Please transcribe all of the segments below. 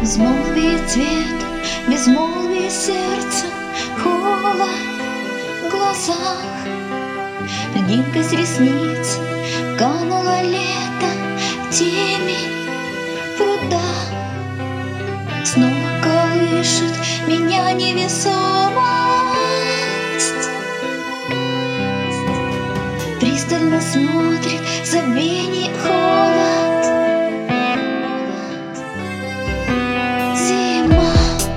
Безмолвие цвет, безмолвие сердца, холод в глазах. Льдинка с ресниц кануло лето в темень пруда. Снова колышет меня невесомость, пристально смотрит забвение холод. Зима.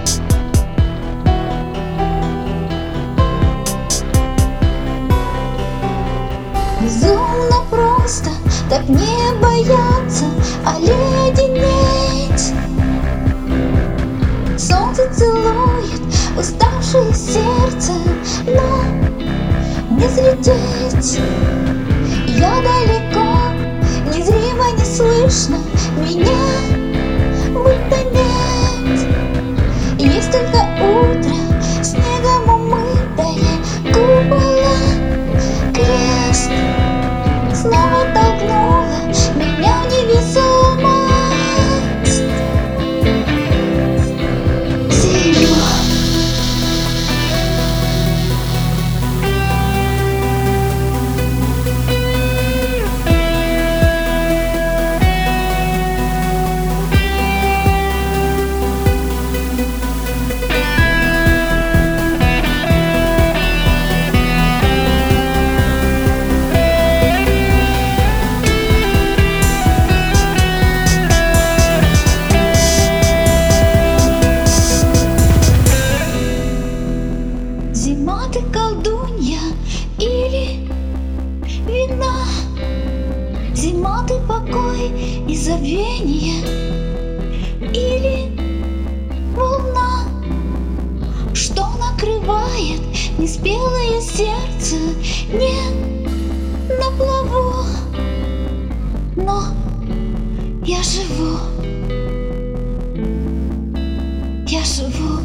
Безумно просто так не бояться оледенеть. Солнце целует уставшее сердце, но не взлететь. Я далеко, незримо, не слышно меня, будто нет. Есть только утро, снегом умытое купола. Крест снова толкнула меня в невесомость. Зима. Зима, ты колдунья или вина? Зима, ты покой и забвение или волна, что накрывает неспелое сердце не на плаву, но я живу, я живу.